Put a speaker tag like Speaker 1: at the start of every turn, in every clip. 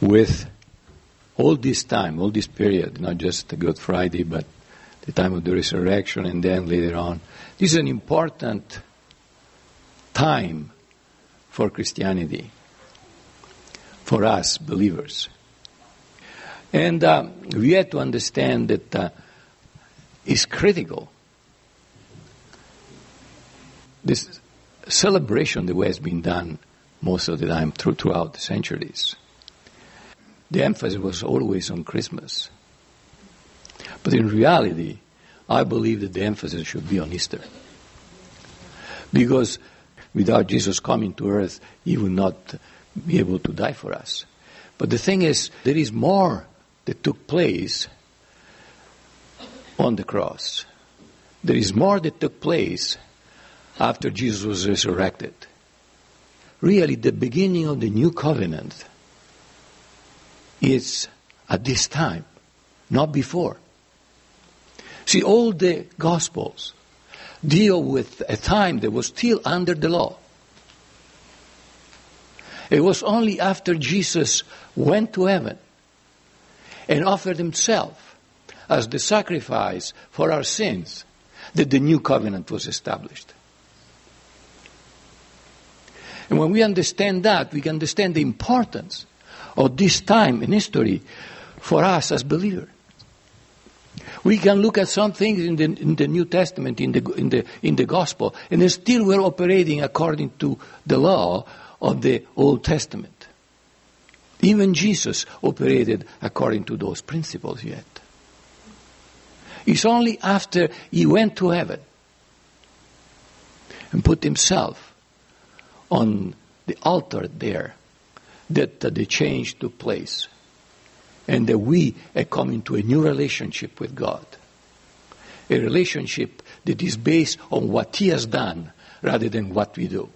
Speaker 1: with all this time, all this period, not just the Good Friday, but the time of the resurrection and then later on. This is an important time for Christianity, for us believers. And we have to understand that it's critical. This celebration, the way it's been done most of the time throughout the centuries, the emphasis was always on Christmas. But in reality, I believe that the emphasis should be on Easter. Because without Jesus coming to earth, he would not be able to die for us. But the thing is, there is more that took place on the cross. There is more that took place after Jesus was resurrected. Really, the beginning of the new covenant is at this time, not before. See, all the Gospels deal with a time that was still under the law. It was only after Jesus went to heaven and offered himself as the sacrifice for our sins that the new covenant was established. And when we understand that, we can understand the importance of this time in history for us as believers. We can look at some things in the New Testament, in the Gospel, and still we're operating according to the law of the Old Testament. Even Jesus operated according to those principles yet. It's only after he went to heaven and put himself on the altar there that the change took place. And that we are coming to a new relationship with God. A relationship that is based on what he has done rather than what we do.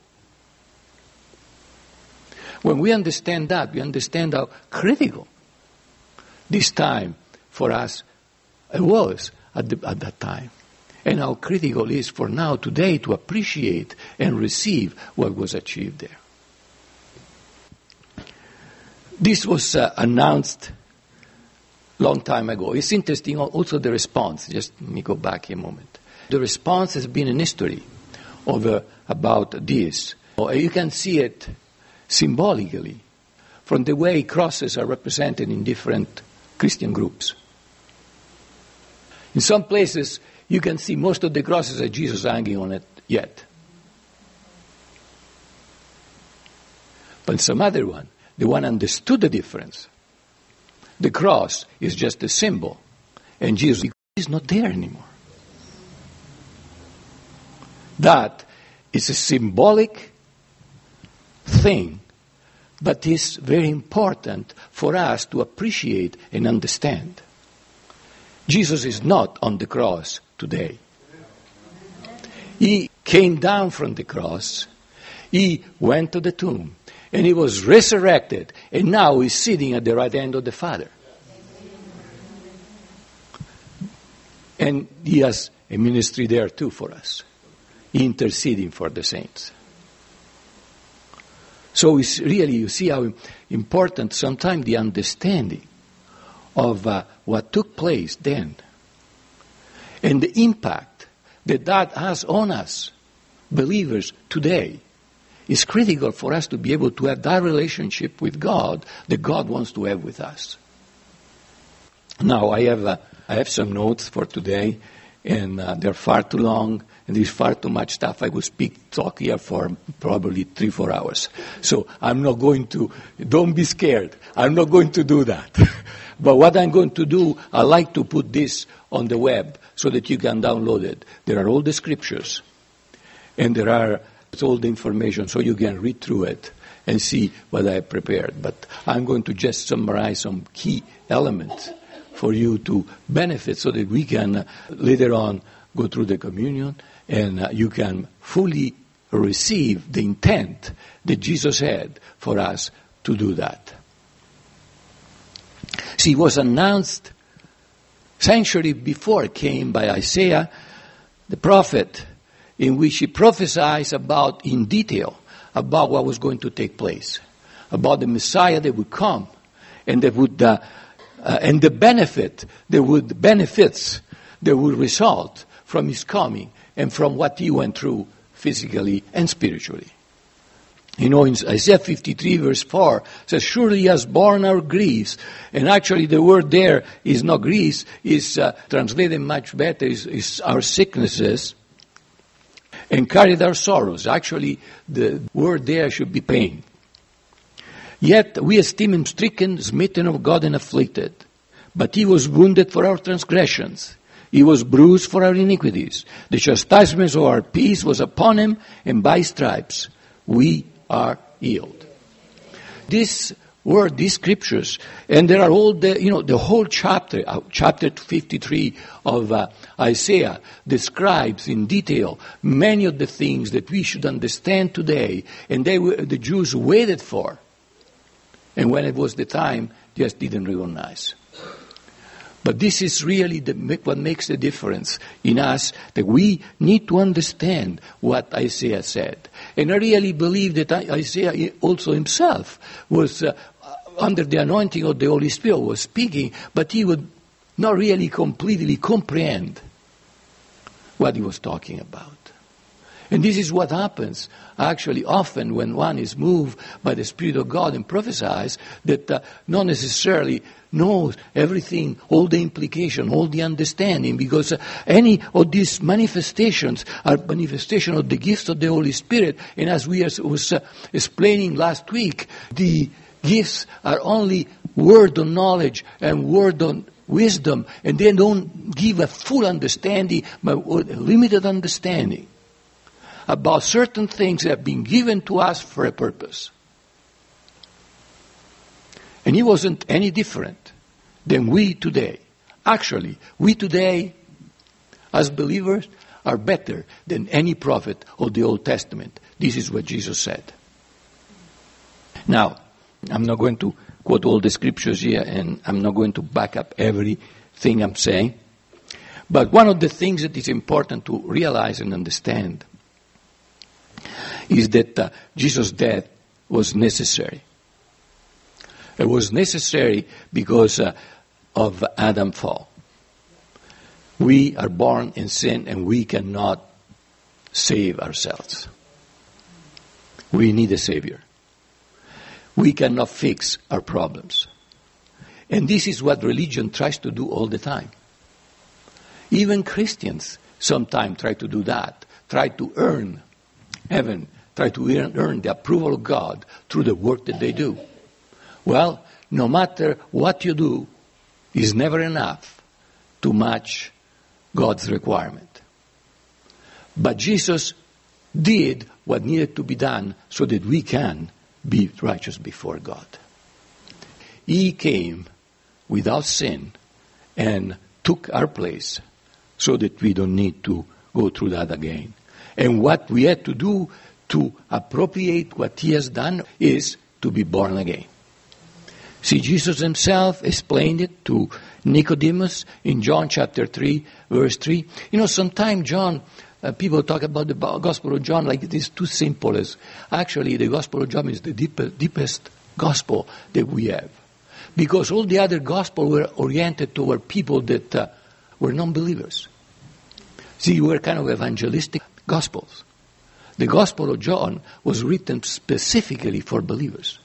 Speaker 1: When we understand that, we understand how critical this time for us was at that time. And how critical it is for now, today, to appreciate and receive what was achieved there. This was announced long time ago. It's interesting also the response. Just let me go back a moment. The response has been in history about this. You can see it symbolically from the way crosses are represented in different Christian groups. In some places, you can see most of the crosses are Jesus hanging on it yet. But in some other one, the one understood the difference. The cross is just a symbol, and Jesus is not there anymore. That is a symbolic thing, but is very important for us to appreciate and understand. Jesus is not on the cross today. He came down from the cross, he went to the tomb, and he was resurrected, and now he's sitting at the right hand of the Father. And he has a ministry there too for us, interceding for the saints. So it's really, you see how important sometimes the understanding of what took place then, and the impact that has on us, believers today, is critical for us to be able to have that relationship with God that God wants to have with us. Now, I have some notes for today, and they're far too long, and there's far too much stuff. I would talk here for probably 3-4 hours. So I'm not going to, don't be scared. I'm not going to do that. But what I'm going to do, I like to put this on the web so that you can download it. There are all the scriptures, and there are all the information, so you can read through it and see what I have prepared. But I'm going to just summarize some key elements for you to benefit so that we can later on go through the communion and you can fully receive the intent that Jesus had for us to do that. See, it was announced century before it came by Isaiah, the prophet, in which he prophesied about, in detail, about what was going to take place, about the Messiah that would come and that would and the benefits that would result from his coming and from what he went through physically and spiritually. In Isaiah 53 verse 4 says, surely he has borne our griefs. And actually the word there is not griefs, is translated much better, is our sicknesses, and carried our sorrows. Actually the word there should be pain. Yet we esteem him stricken, smitten of God, and afflicted. But he was wounded for our transgressions. He was bruised for our iniquities. The chastisement of our peace was upon him, and by his stripes we are healed. This word, these scriptures, and there are all the whole chapter 53 of Isaiah describes in detail many of the things that we should understand today, and the Jews waited for. And when it was the time, just didn't recognize. But this is really what makes the difference in us, that we need to understand what Isaiah said. And I really believe that Isaiah also himself was under the anointing of the Holy Spirit, was speaking, but he would not really completely comprehend what he was talking about. And this is what happens actually often when one is moved by the Spirit of God and prophesies, that not necessarily knows everything, all the implication, all the understanding, because any of these manifestations are manifestation of the gifts of the Holy Spirit. And as we was explaining last week, the gifts are only word on knowledge and word on wisdom, and they don't give a full understanding, but a limited understanding about certain things that have been given to us for a purpose. And he wasn't any different than we today. Actually, we today, as believers, are better than any prophet of the Old Testament. This is what Jesus said. Now, I'm not going to quote all the scriptures here, and I'm not going to back up everything I'm saying. But one of the things that is important to realize and understand is that Jesus' death was necessary. It was necessary because of Adam's fall. We are born in sin and we cannot save ourselves. We need a Savior. We cannot fix our problems. And this is what religion tries to do all the time. Even Christians sometimes try to do that, try to earn heaven, try to earn the approval of God through the work that they do. Well, no matter what you do, is never enough to match God's requirement. But Jesus did what needed to be done so that we can be righteous before God. He came without sin and took our place so that we don't need to go through that again. And what we had to do to appropriate what he has done is to be born again. See, Jesus himself explained it to Nicodemus in John chapter 3, verse 3. Sometimes people talk about the Gospel of John like it is too simple. Actually, the Gospel of John is the deepest gospel that we have. Because all the other Gospels were oriented toward people that were non-believers. See, were kind of evangelistic Gospels. The Gospel of John was written specifically for believers.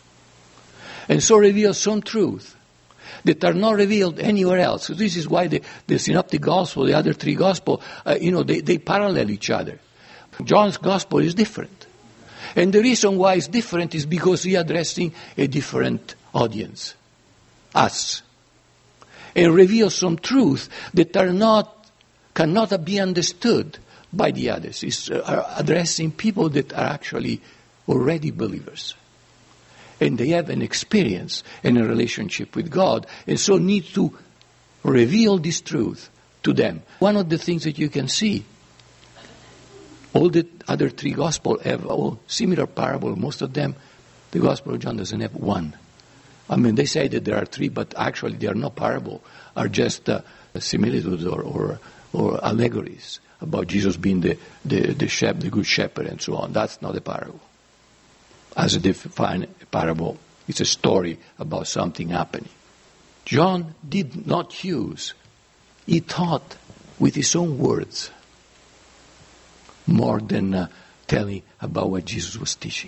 Speaker 1: And so reveals some truth that are not revealed anywhere else. So this is why the Synoptic Gospel, the other three Gospels, they parallel each other. John's Gospel is different. And the reason why it's different is because he's addressing a different audience, us. And reveals some truth that cannot be understood by the others. It's addressing people that are actually already believers. And they have an experience and a relationship with God, and so need to reveal this truth to them. One of the things that you can see, all the other three Gospels have all similar parable. Most of them, the Gospel of John doesn't have one. I mean, they say that there are three, but actually they are not parable, are just similitudes or allegories about Jesus being the good shepherd and so on. That's not a parable, as a defined parable It's a story about something happening. John did not use, he taught with his own words more than telling about what Jesus was teaching.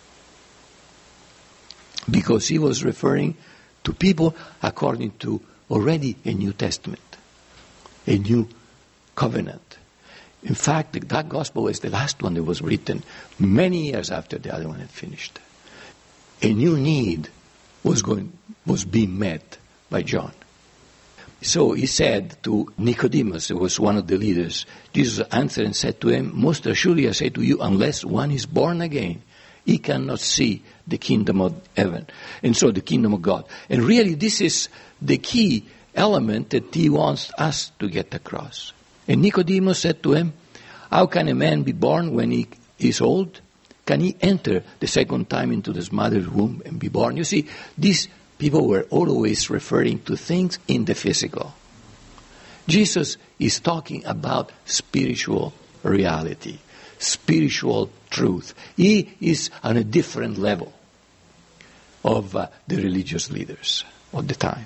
Speaker 1: Because he was referring to people according to already a New Testament, a new covenant. In fact, that gospel was the last one that was written many years after the other one had finished. A new need was being met by John. So he said to Nicodemus, who was one of the leaders, Jesus answered and said to him, "Most assuredly I say to you, unless one is born again, he cannot see the kingdom of heaven." And so the kingdom of God. And really this is the key element that he wants us to get across. And Nicodemus said to him, "How can a man be born when he is old? Can he enter the second time into his mother's womb and be born?" You see, these people were always referring to things in the physical. Jesus is talking about spiritual reality, spiritual truth. He is on a different level of the religious leaders of the time.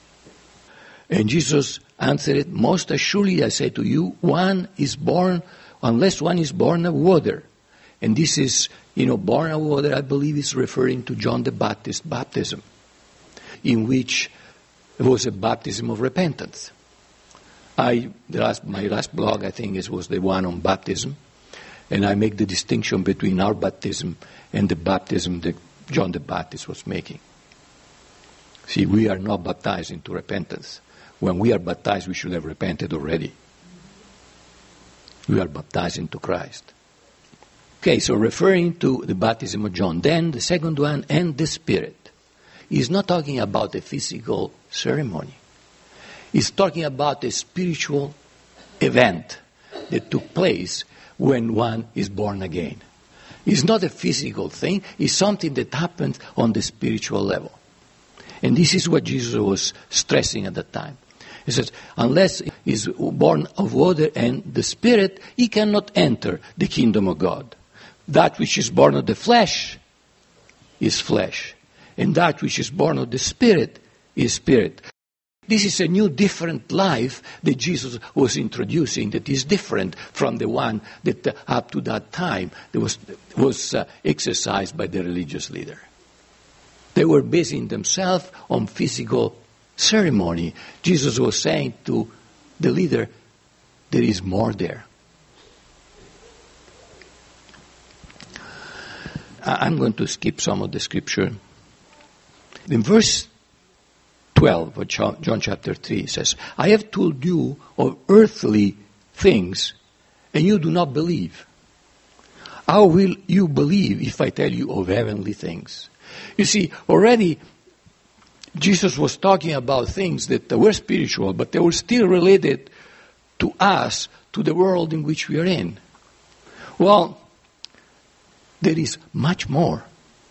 Speaker 1: And Jesus answered, "Most assuredly I say to you, unless one is born of water." And this is, born of water, I believe is referring to John the Baptist's baptism, in which it was a baptism of repentance. My last blog, I think, was the one on baptism, and I make the distinction between our baptism and the baptism that John the Baptist was making. See, we are not baptized into repentance. When we are baptized, we should have repented already. We are baptized into Christ. Okay, so referring to the baptism of John. Then the second one, and the Spirit. He's not talking about a physical ceremony. He's talking about a spiritual event that took place when one is born again. It's not a physical thing. It's something that happens on the spiritual level. And this is what Jesus was stressing at that time. He says, unless he is born of water and the Spirit, he cannot enter the kingdom of God. That which is born of the flesh is flesh. And that which is born of the Spirit is spirit. This is a new, different life that Jesus was introducing that is different from the one that up to that time was exercised by the religious leader. They were basing themselves on physical ceremony. Jesus was saying to the leader, there is more there. I'm going to skip some of the scripture. In verse 12 of John chapter 3 it says, "I have told you of earthly things, and you do not believe. How will you believe if I tell you of heavenly things?" You see, already Jesus was talking about things that were spiritual, but they were still related to us, to the world in which we are in. Well, there is much more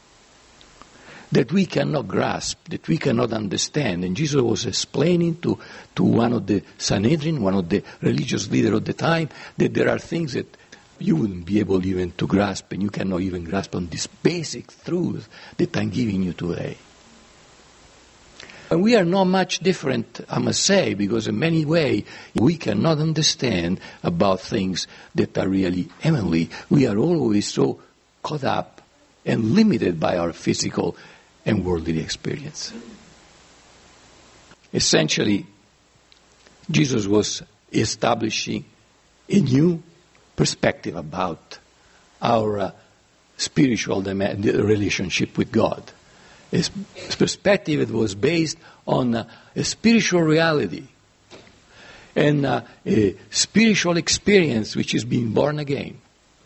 Speaker 1: that we cannot grasp, that we cannot understand. And Jesus was explaining to one of the Sanhedrin, one of the religious leaders of the time, that there are things that you wouldn't be able even to grasp, and you cannot even grasp on this basic truth that I'm giving you today. And we are not much different, I must say, because in many ways we cannot understand about things that are really heavenly. We are always so caught up and limited by our physical and worldly experience. Essentially, Jesus was establishing a new perspective about our spiritual relationship with God. A perspective that was based on a spiritual reality and a spiritual experience which is being born again,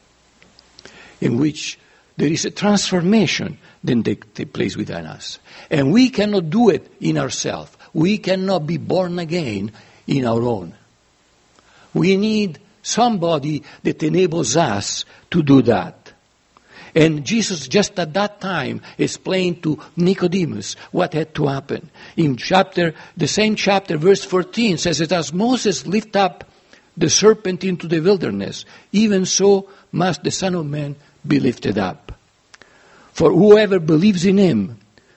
Speaker 1: in which there is a transformation that takes place within us. And we cannot do it in ourselves. We cannot be born again in our own. We need somebody that enables us to do that. And Jesus just at that time explained to Nicodemus what had to happen. In the same chapter, verse 14 says that as Moses lifted up the serpent into the wilderness, even so must the Son of Man be lifted up. For whoever believes in him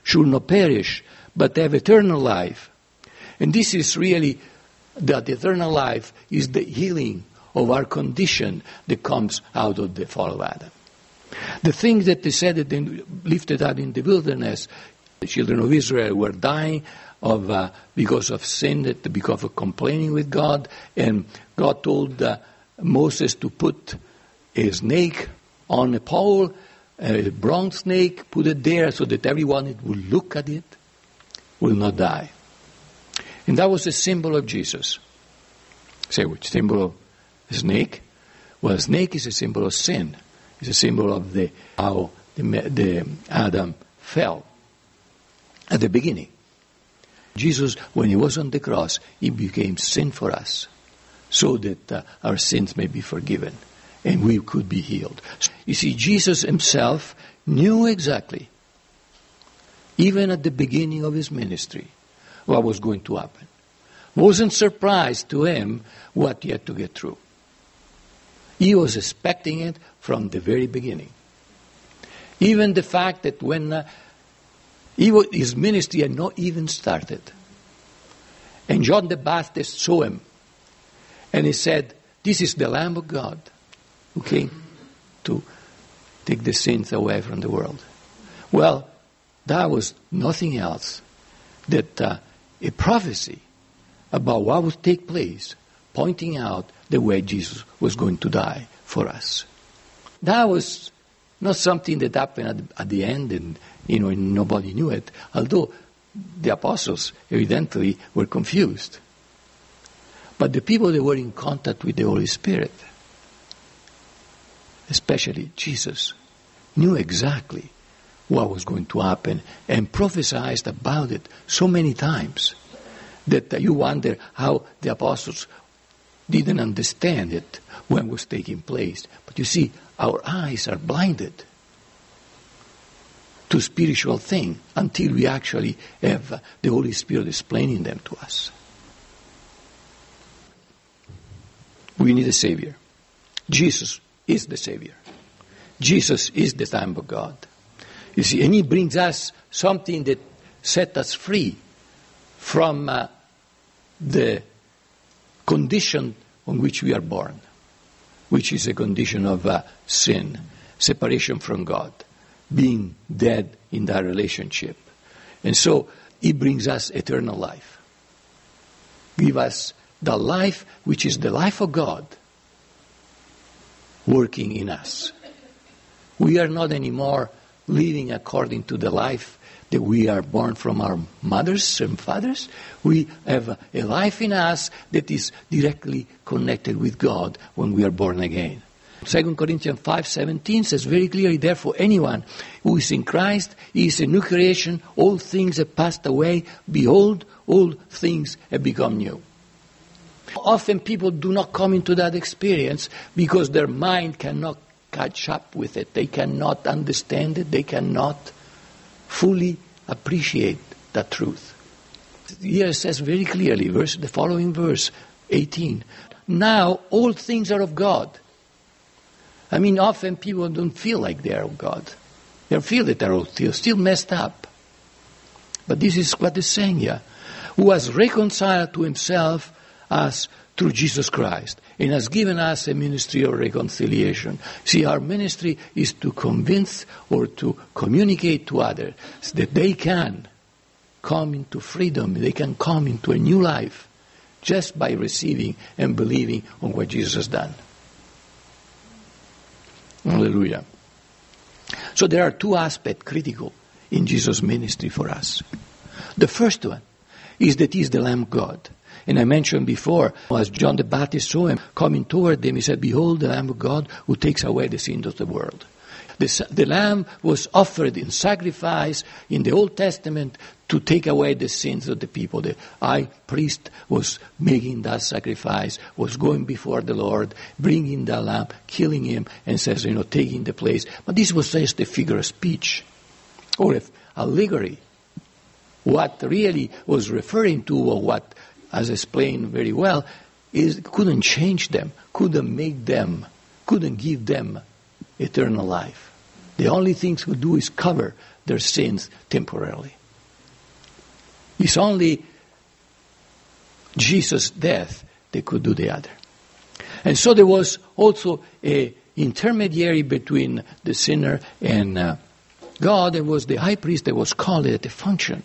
Speaker 1: should not perish, but have eternal life. And this is really, that eternal life is the healing of our condition that comes out of the fall of Adam. The thing that they said that they lifted out in the wilderness, the children of Israel were dying because of sin, because of complaining with God, and God told Moses to put a snake on a pole, a bronze snake, put it there so that everyone that will look at it will not die. And that was a symbol of Jesus. Say, which symbol of the snake? Well, a snake is a symbol of sin. It's a symbol of how the Adam fell at the beginning. Jesus, when he was on the cross, he became sin for us so that our sins may be forgiven and we could be healed. You see, Jesus himself knew exactly, even at the beginning of his ministry, what was going to happen. Wasn't surprised to him what he had to get through. He was expecting it from the very beginning. Even the fact that when his ministry had not even started, and John the Baptist saw him, and he said, "This is the Lamb of God who came to take the sins away from the world." Well, that was nothing else than a prophecy about what would take place, pointing out the way Jesus was going to die for us. That was not something that happened at the end and nobody knew it, although the apostles evidently were confused. But the people that were in contact with the Holy Spirit, especially Jesus, knew exactly what was going to happen and prophesied about it so many times that you wonder how the apostles didn't understand it when it was taking place. But you see, our eyes are blinded to spiritual things until we actually have the Holy Spirit explaining them to us. We need a Savior. Jesus is the Savior. Jesus is the Lamb of God. You see, and He brings us something that sets us free from the condition on which we are born, which is a condition of sin, separation from God, being dead in that relationship. And so He brings us eternal life. Give us the life which is the life of God working in us. We are not anymore living according to the life that we are born from our mothers and fathers. We have a life in us that is directly connected with God when we are born again. 2 Corinthians 5:17 says very clearly, "Therefore anyone who is in Christ is a new creation. All things have passed away. Behold, all things have become new." Often people do not come into that experience because their mind cannot catch up with it. They cannot understand it. They cannot fully appreciate that truth. Here it says very clearly, the following verse 18, "Now all things are of God." I mean, often people don't feel like they are of God. They feel that they are still messed up. But this is what it's saying here. "Who has reconciled to himself us through Jesus Christ, and has given us a ministry of reconciliation." See, our ministry is to convince or to communicate to others that they can come into freedom, they can come into a new life just by receiving and believing on what Jesus has done. Hallelujah. So there are two aspects critical in Jesus' ministry for us. The first one is that He is the Lamb of God. And I mentioned before, as John the Baptist saw Him coming toward them, he said, "Behold the Lamb of God who takes away the sins of the world." The Lamb was offered in sacrifice in the Old Testament to take away the sins of the people. The high priest was making that sacrifice, was going before the Lord, bringing the lamb, killing him, and says, taking the place. But this was just a figure of speech or an allegory. What really was referring to, or what, as explained very well, is couldn't change them, couldn't make them, couldn't give them eternal life. The only thing he could do is cover their sins temporarily. It's only Jesus' death that could do the other. And so there was also an intermediary between the sinner and God. There was the high priest that was called at a function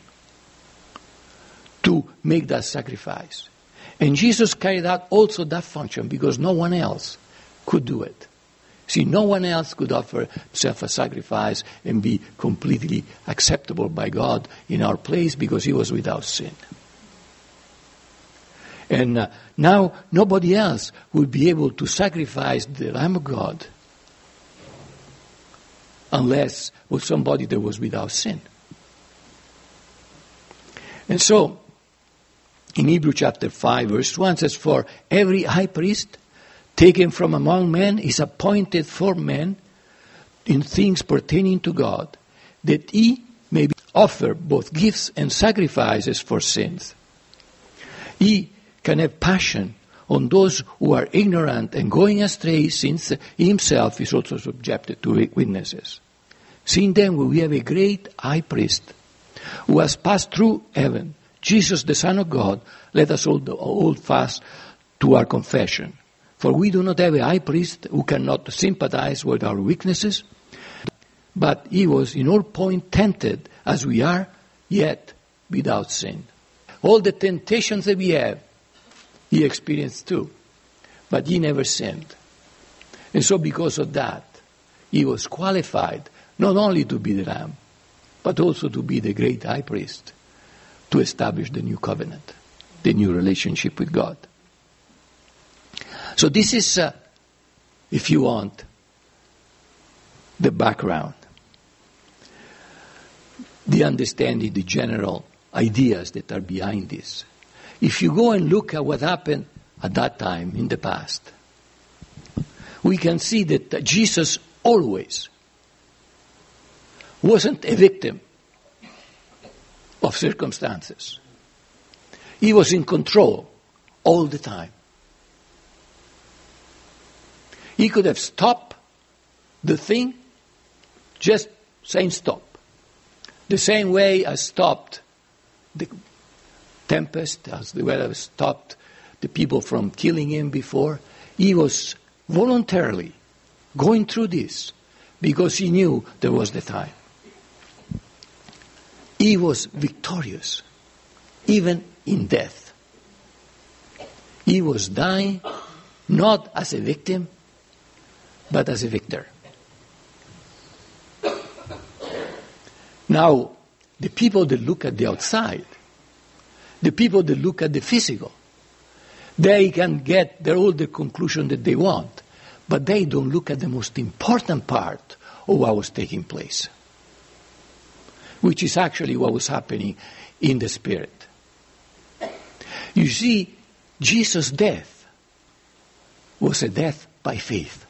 Speaker 1: to make that sacrifice. And Jesus carried out also that function because no one else could do it. See, no one else could offer himself a sacrifice and be completely acceptable by God in our place because he was without sin. And now nobody else would be able to sacrifice the Lamb of God unless it was somebody that was without sin. And so, in Hebrews chapter 5, verse 1 says, "For every high priest taken from among men is appointed for men in things pertaining to God, that he may offer both gifts and sacrifices for sins. He can have passion on those who are ignorant and going astray, since he himself is also subjected to witnesses. Seeing then we have a great high priest who has passed through heaven, Jesus the Son of God, let us hold fast to our confession. For we do not have a high priest who cannot sympathize with our weaknesses, but he was in all point tempted as we are, yet without sin." All the temptations that we have, he experienced too, but he never sinned. And so because of that, he was qualified not only to be the Lamb, but also to be the great high priest, to establish the new covenant, the new relationship with God. So this is, if you want, the background, the understanding, the general ideas that are behind this. If you go and look at what happened at that time in the past, we can see that Jesus always wasn't a victim of circumstances. He was in control all the time. He could have stopped the thing just saying stop. The same way as stopped the tempest, as the weather stopped the people from killing him before. He was voluntarily going through this because he knew there was the time. He was victorious, even in death. He was dying not as a victim, but as a victor. Now, the people that look at the outside, the people that look at the physical, they can get all the conclusion that they want, but they don't look at the most important part of what was taking place, which is actually what was happening in the Spirit. You see, Jesus' death was a death by faith.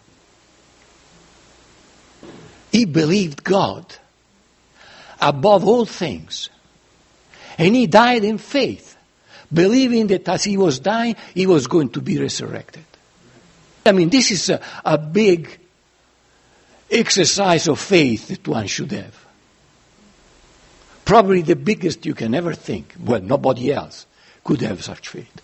Speaker 1: He believed God above all things. And he died in faith, believing that as he was dying, he was going to be resurrected. I mean, this is a big exercise of faith that one should have. Probably the biggest you can ever think. Well, nobody else could have such faith.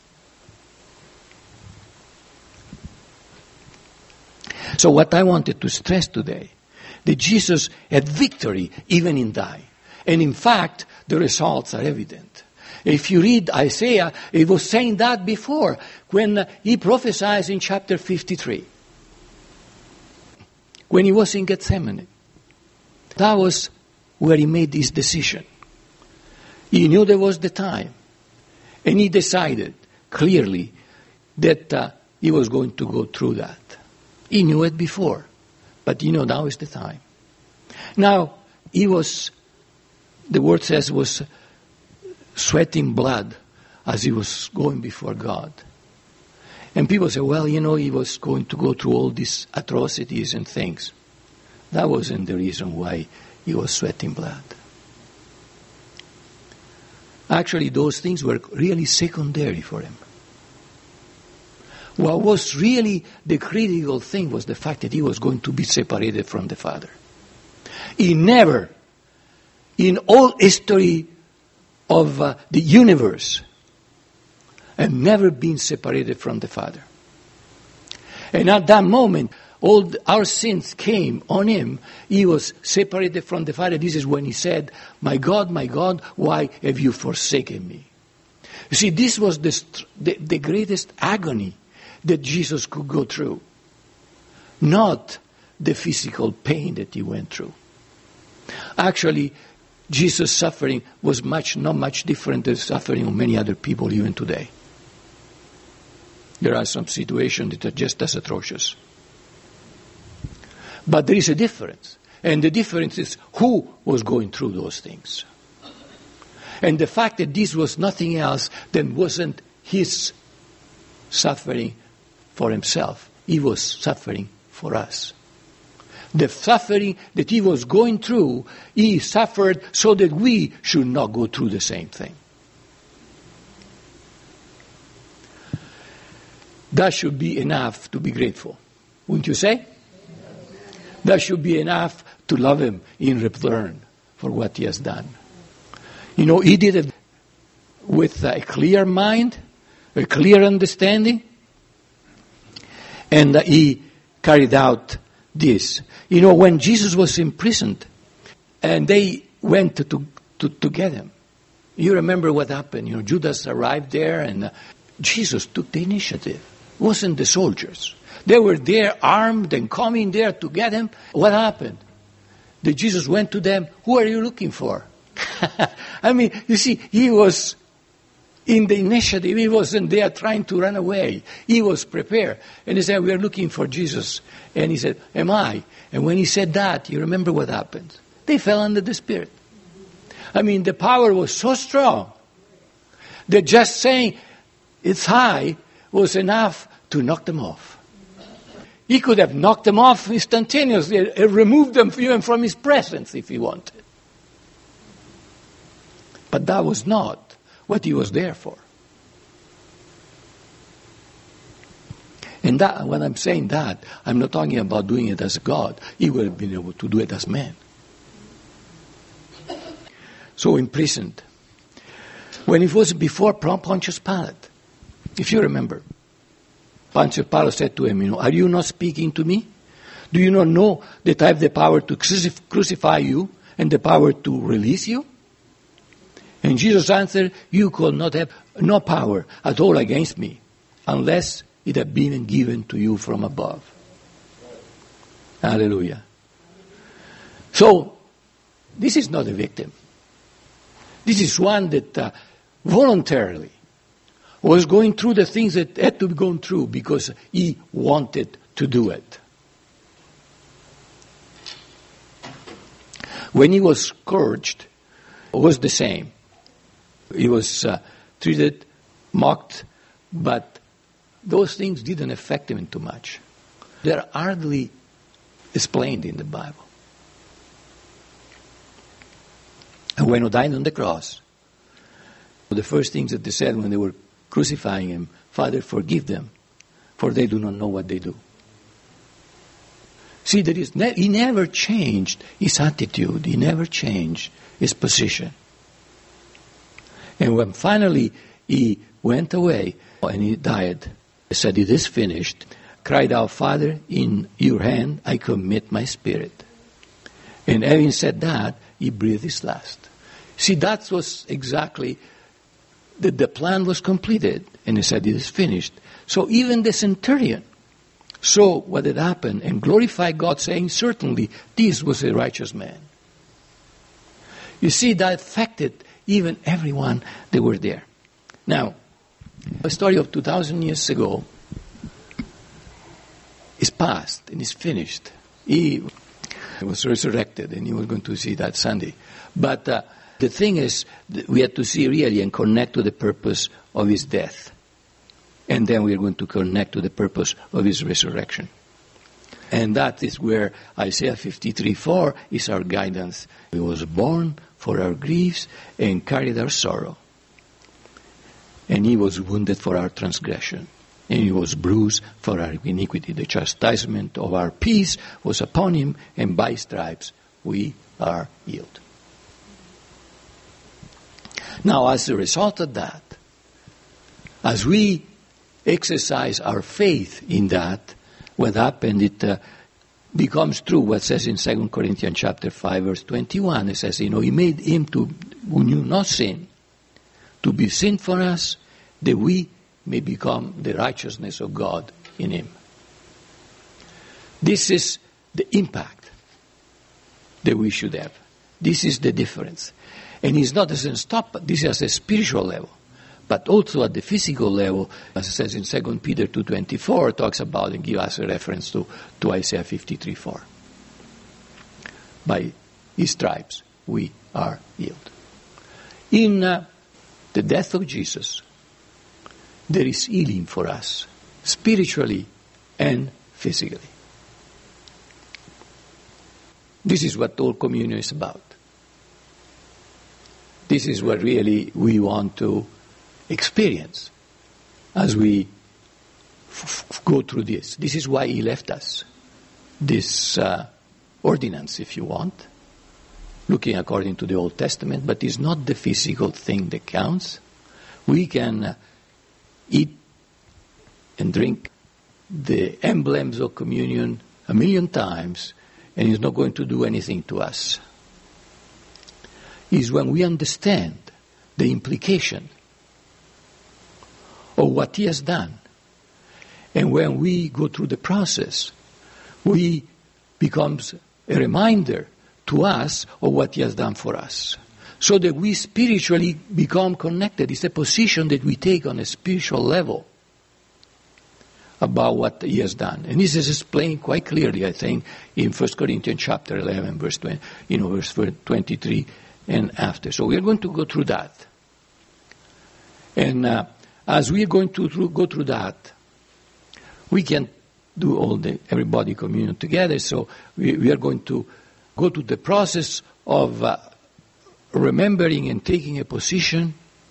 Speaker 1: So what I wanted to stress today, that Jesus had victory even in dying. And in fact, the results are evident. If you read Isaiah, he was saying that before, when he prophesied in chapter 53. When he was in Gethsemane. That was where he made his decision. He knew there was the time. And he decided clearly that he was going to go through that. He knew it before, but now is the time. Now, he was, the word says, was sweating blood as he was going before God. And people say, well, he was going to go through all these atrocities and things. That wasn't the reason why he was sweating blood. Actually, those things were really secondary for him. What was really the critical thing was the fact that he was going to be separated from the Father. He never, in all history of the universe, had never been separated from the Father. And at that moment, all our sins came on him. He was separated from the Father. This is when he said, my God, why have you forsaken me? You see, this was the greatest agony that Jesus could go through. Not the physical pain that he went through. Actually, Jesus' suffering was not much different than the suffering of many other people even today. There are some situations that are just as atrocious. But there is a difference. And the difference is who was going through those things. And the fact that this was nothing else than wasn't his suffering for himself. He was suffering for us. The suffering that he was going through, he suffered so that we should not go through the same thing. That should be enough to be grateful. Wouldn't you say? That should be enough to love him in return for what he has done. You know, he did it with a clear mind, a clear understanding, and he carried out this. You know, when Jesus was imprisoned and they went to get him, you remember what happened. You know, Judas arrived there and Jesus took the initiative. It wasn't the soldiers. They were there armed and coming there to get him. What happened? That Jesus went to them, who are you looking for? I mean, you see, he was in the initiative. He wasn't there trying to run away. He was prepared. And he said, we are looking for Jesus. And he said, am I? And when he said that, you remember what happened? They fell under the Spirit. I mean, the power was so strong that just saying it's high was enough to knock them off. He could have knocked them off instantaneously and removed them even from his presence if he wanted. But that was not what he was there for. And that, when I'm saying that, I'm not talking about doing it as God. He would have been able to do it as man. So imprisoned. When it was before Pontius Pilate, if you remember, Pontius Pilate said to him, you know, are you not speaking to me? Do you not know that I have the power to crucify you and the power to release you? And Jesus answered, you could not have no power at all against me unless it had been given to you from above. Hallelujah. So, this is not a victim. This is one that voluntarily was going through the things that had to be gone through because he wanted to do it. When he was scourged, it was the same. He was treated, mocked, but those things didn't affect him too much. They're hardly explained in the Bible. And when he died on the cross, the first things that they said when they were crucifying him, Father, forgive them, for they do not know what they do. See, he never changed his attitude. He never changed his position. And when finally he went away and he died, he said, it is finished, cried out, Father, in your hand I commit my spirit. And having said that, he breathed his last. See, that was exactly that the plan was completed. And he said, it is finished. So even the centurion saw what had happened and glorified God, saying, certainly this was a righteous man. You see, that affected even everyone that were there. Now, a story of 2,000 years ago is past and is finished. He was resurrected and he was going to see that Sunday. But the thing is, we have to see really and connect to the purpose of his death. And then we are going to connect to the purpose of his resurrection. And that is where Isaiah 53:4 is our guidance. He was born for our griefs and carried our sorrow. And he was wounded for our transgression. And he was bruised for our iniquity. The chastisement of our peace was upon him, and by his stripes we are healed. Now, as a result of that, as we exercise our faith in that, what happened, it becomes true what says in 2 Corinthians chapter 5, verse 21. It says, He made him who knew not sin to be sin for us, that we may become the righteousness of God in him. This is the impact that we should have. This is the difference. And it's not doesn't stop, this is at a spiritual level, but also at the physical level, as it says in 2 Peter 2:24, talks about and gives us a reference to Isaiah 53:4. By his stripes we are healed. In the death of Jesus, there is healing for us, spiritually and physically. This is what all communion is about. This is what really we want to experience as we go through this. This is why he left us this ordinance, if you want, looking according to the Old Testament, but it's not the physical thing that counts. We can eat and drink the emblems of communion 1,000,000 times, and it's not going to do anything to us. It's when we understand the implication of what he has done, and when we go through the process, we becomes a reminder to us of what he has done for us, so that we spiritually become connected. It's a position that we take on a spiritual level about what he has done. And this is explained quite clearly, I think, in 1 Corinthians chapter 11, verse 20, verse 23 and after. So we are going to go through that. And as we are going to go through that, we can do everybody communion together. So we are going to go to the process of remembering and taking a position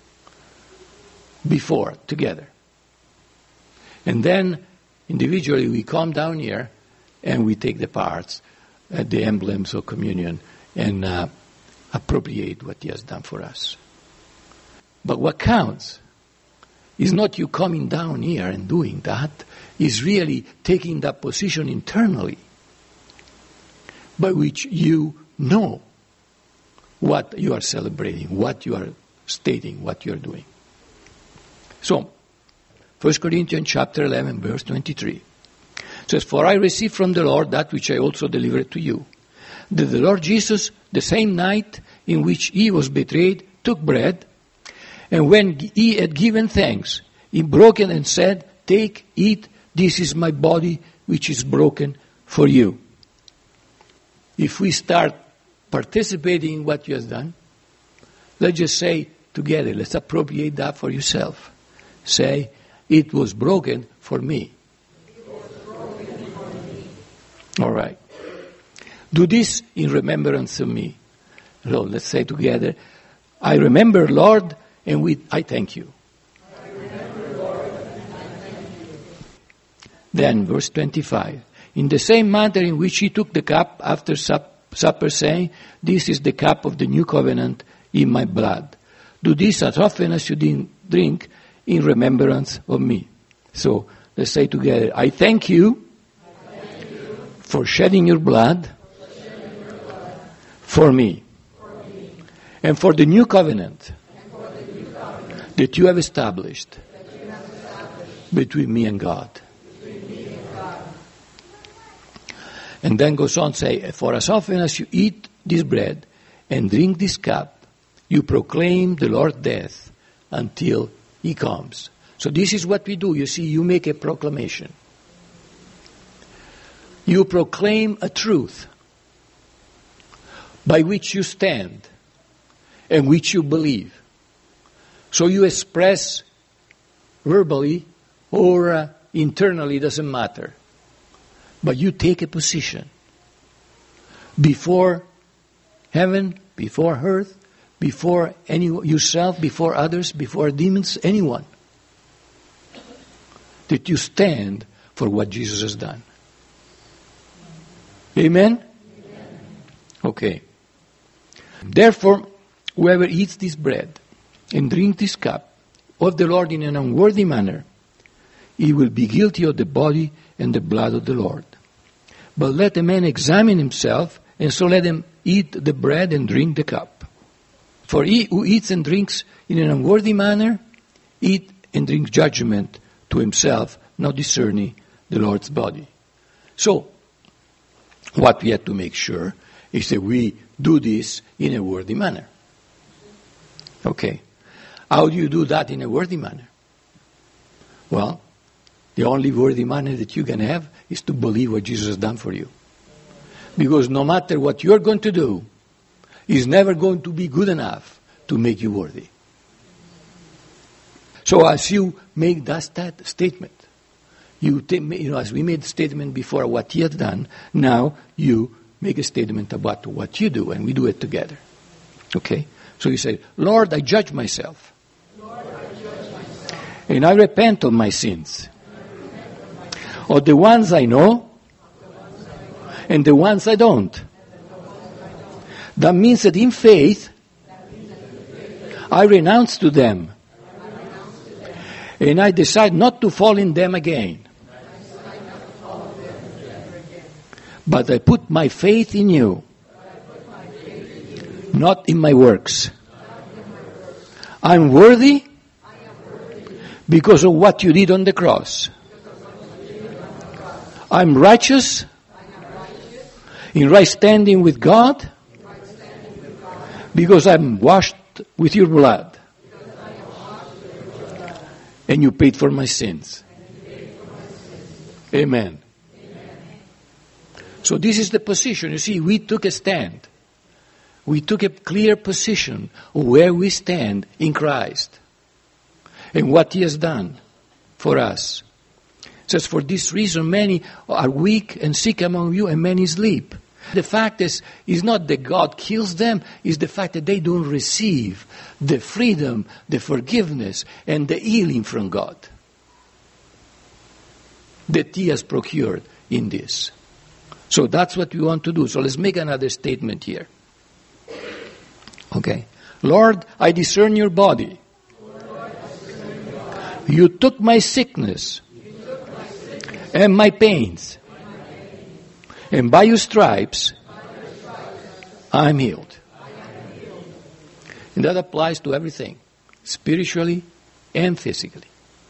Speaker 1: before together. And then individually we come down here and we take the parts, the emblems of communion, and appropriate what he has done for us. But what counts is not you coming down here and doing that, is really taking that position internally, by which you know what you are celebrating, what you are stating, what you are doing. So, 1 Corinthians chapter 11, verse 23 says, For I received from the Lord that which I also delivered to you, that the Lord Jesus, the same night in which he was betrayed, took bread, and when he had given thanks, he broke it and said, Take, eat, this is my body which is broken for you. If we start participating in what you have done, let's just say together, let's appropriate that for yourself. Say, it was broken for me. All right. Do this in remembrance of me. Lord, let's say together, I remember, Lord, and I thank you.
Speaker 2: I remember, Lord, and I thank you.
Speaker 1: Then, verse 25. In the same manner in which he took the cup after supper, saying, This is the cup of the new covenant in my blood. Do this as often as you drink in remembrance of me. So, let's say together, I thank you, for shedding your blood for me, and for the new covenant that you have established between me and God. And then goes on to say, For as often as you eat this bread and drink this cup, you proclaim the Lord's death until he comes. So this is what we do. You see, you make a proclamation. You proclaim a truth by which you stand and which you believe. So you express verbally or internally, doesn't matter. But you take a position before heaven, before earth, before yourself, before others, before demons, anyone. That you stand for what Jesus has done. Amen? Okay. Therefore, whoever eats this bread and drinks this cup of the Lord in an unworthy manner, he will be guilty of the body and the blood of the Lord. But let a man examine himself, and so let him eat the bread and drink the cup. For he who eats and drinks in an unworthy manner, eat and drinks judgment to himself, not discerning the Lord's body. So, what we have to make sure is that we do this in a worthy manner. Okay. How do you do that in a worthy manner? Well, the only worthy manner that you can have is to believe what Jesus has done for you. Because no matter what you're going to do, it's never going to be good enough to make you worthy. So as you make that statement, as we made a statement before what he had done, now you make a statement about what you do, and we do it together. Okay? So you say, Lord, I judge myself. And I repent of my sins. Of the ones I know, and the ones I don't. That means that in faith, I renounce to them. And I decide not to fall in them again. But I put my faith in you, not in my works. I'm worthy because of what you did on the cross. I'm righteous in right standing with God because I'm washed with your blood. And you paid for my sins. Amen. So this is the position. You see, we took a stand. We took a clear position of where we stand in Christ and what he has done for us. It says, for this reason many are weak and sick among you, and many sleep. The fact is not that God kills them, it's the fact that they don't receive the freedom, the forgiveness, and the healing from God that he has procured in this. So that's what we want to do. So let's make another statement here. Okay. Lord, I discern your body. You took my sickness and my pains. And by your stripes, I'm healed. And that applies to everything, spiritually and physically.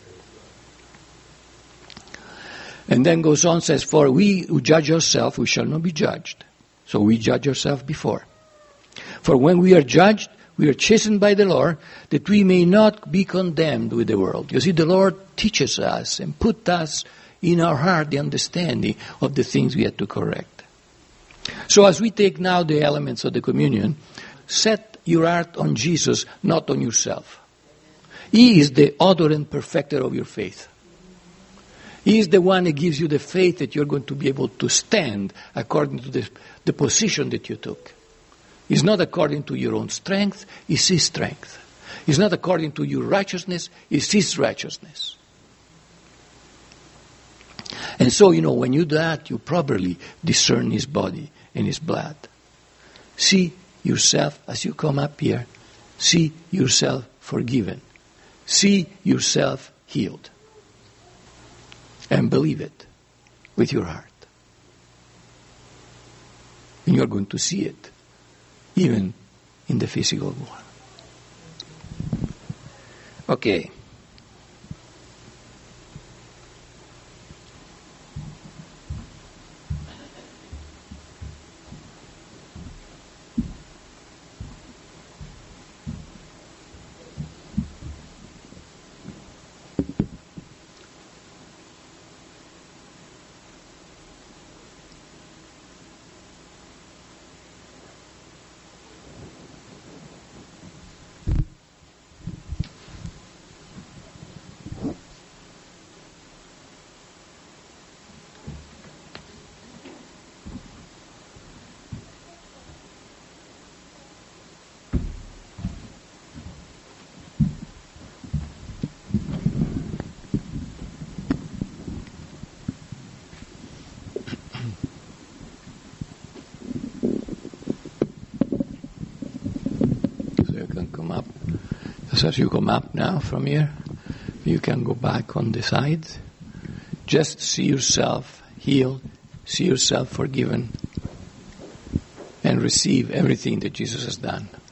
Speaker 1: And then goes on, says, for we who judge ourselves, we shall not be judged. So we judge ourselves before. For when we are judged, we are chastened by the Lord, that we may not be condemned with the world. You see, the Lord teaches us and put us in our heart the understanding of the things we have to correct. So as we take now the elements of the communion, set your heart on Jesus, not on yourself. He is the author and perfecter of your faith. He is the one that gives you the faith that you're going to be able to stand according to the position that you took. It's not according to your own strength, it's his strength. It's not according to your righteousness, it's his righteousness. And so, when you do that, you properly discern his body and his blood. See yourself as you come up here. See yourself forgiven. See yourself healed. And believe it with your heart. And you're going to see it, even in the physical world. Okay. can come up. So as you come up now from here, you can go back on the sides. Just see yourself healed, see yourself forgiven, and receive everything that Jesus has done.